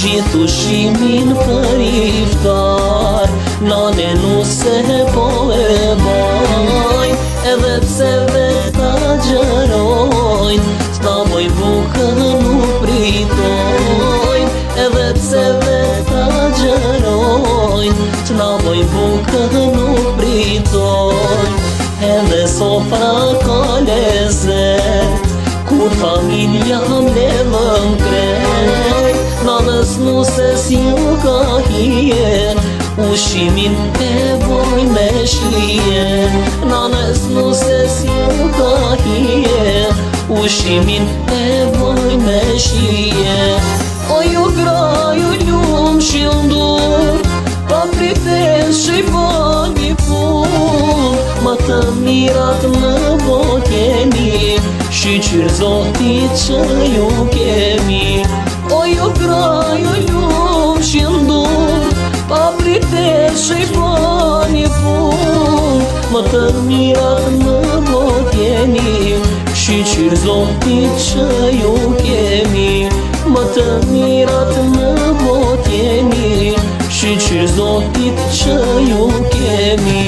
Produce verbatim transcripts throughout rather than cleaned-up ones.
Gjithë ushimin për iftar nane nu se po e bajnë, edhe pse veta gjerojnë, s'na boj bukën nuk pritojnë, edhe pse veta gjerojnë, s'na boj bukën nuk pritojnë. Edhe sofra ka lezet, kur familja mlevën krejt, nanës nu se si u ka hije, ushimin e boj me shije. Nanës nu se si u ka hije, ushimin e boj me shije. O ju gra ju ljumë shildur, pa prites që i bani pun, ma të mirat në bot jeni, shqyqyr zotit që ju kemi. O ju gra ju ljumë shildur, pa prites që i bani pun, ma të mirat në bot jeni, shqyqyr zotit që ju kemi. Ma të mirat në bot jeni, shqyqyr zotit që ju kemi.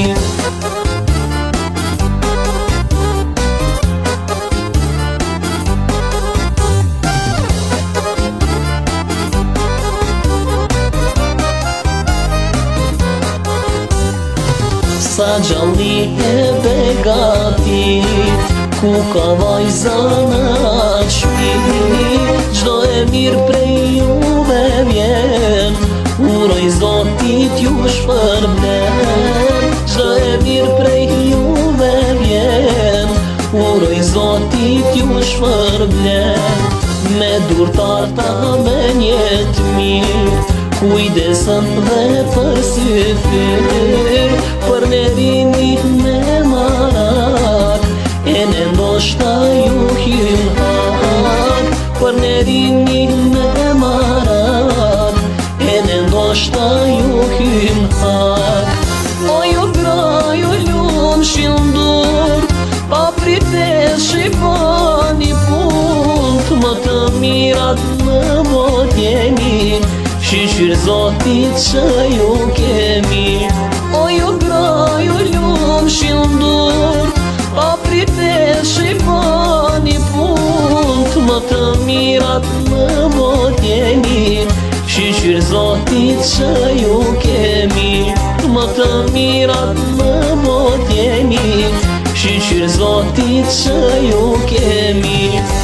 Sa gjalli e begatit, ku ka vajza në shpi, gjdo e mirë prej juve vjen, uroj zotit ju shpërblen. Gjdo e mirë prej juve vjen, uroj zotit ju shpërblen. Me durtar ta me njetë mirë, kujdesën dhe për syfyr, për nerini me marat, e në ndoshta ju hym hak. Për nerini me marat, e në ndoshta ju hym hak. O ju gra ju ljumë shildur, pa prites që i bani pun, më të mirat në bot jeni, shqyqyr zotit që ju kemi. O ju gra ju ljumë shildur, pa prites që i bani pun, më të mirat në bot jeni, shqyqyr zotit që ju kemi. Më të mirat në bot jeni, shqyqyr zotit që ju kemi.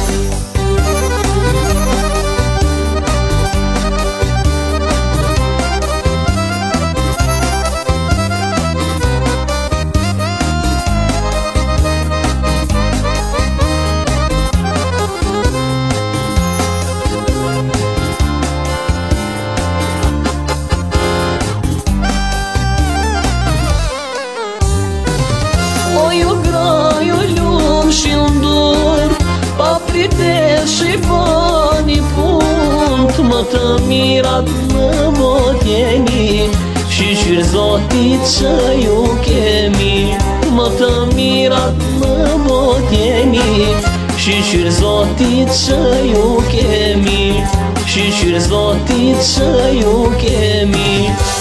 O ju gra ju ljumë shildur, pa prites që i bani pun, më të mirat në bot jeni, shqyqyr zotit që ju kemi. Më të mirat në bot jeni, shqyqyr zotit që ju kemi, shqyqyr zotit që ju kemi.